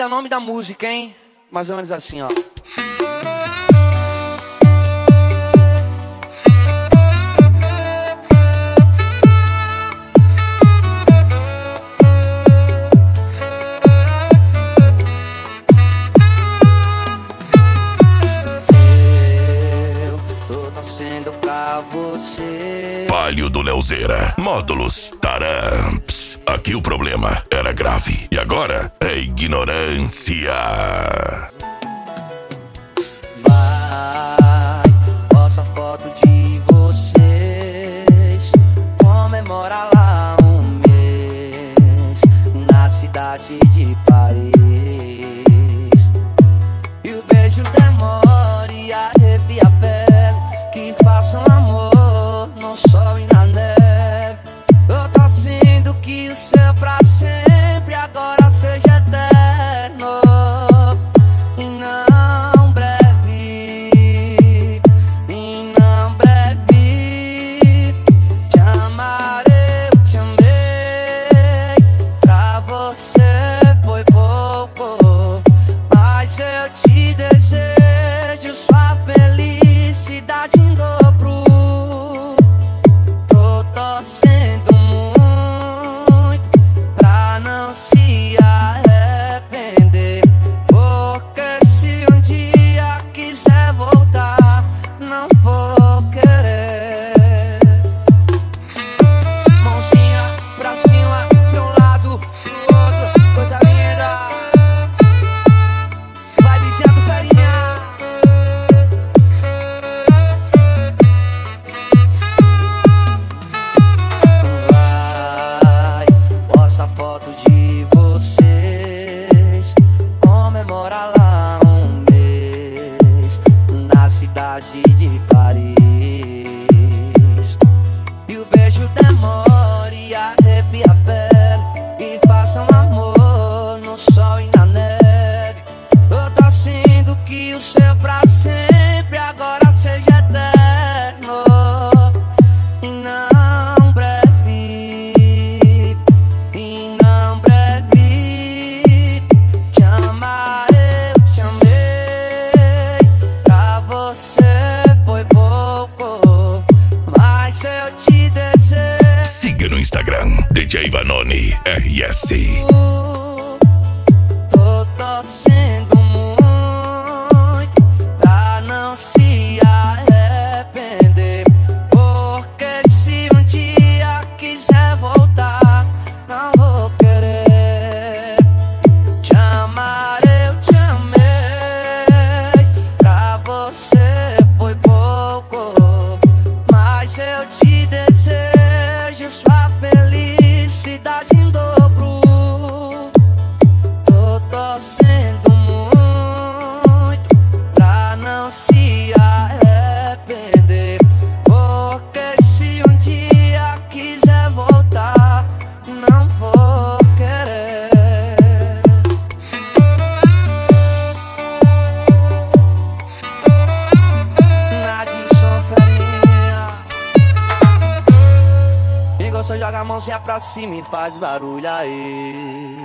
É o nome da música, hein? Mais ou menos assim, ó. Torcendo pra você. Palio do Leozeira, módulos Taramps. Aqui o problema era grave e agora é ignorância. Vai, posta foto de vocês. Comemora lá um mês na cidade de Paris. E o beijo demora e arrepia a pele. Que façam amor no sol e na neve. Eu tô sendo que o seu pra sempre agora seja eterno e não breve, e não breve. Te amarei, eu te amei. Pra você foi pouco, mas eu te desejo sua felicidade em dobro. Tô torcendo muito pra não se arrepender, porque se um dia quiser voltar, não vou querer. Mãozinha pra cima, pra um lado, pro outro, coisa linda. Vai dizendo carinha. Vai, posta foto de vocês. Comemora lá um mês na cidade de Paris. E o beijo demora e arrepia a pele. E façam amor no sol e na neve. Eu tô sendo que o seu pra sempre agora seja eterno e não breve, e não breve. Te amarei, eu te amei. Pra você foi pouco, mas eu te desejo. Siga no Instagram, DJ Vanoni RS. Tô torcendo muito pra não se arrepender, porque se um dia quiser voltar, não vou querer. Te amarei, eu te amei. Pra você foi pouco, mas eu te desejo sua felicidade em dobro. Tô torcendo muito pra não se arrepender, porque se um dia quiser voltar, não vou querer. Nadinson Ferinha. Quem gostou joga a mãozinha pra cima e faz barulho aí.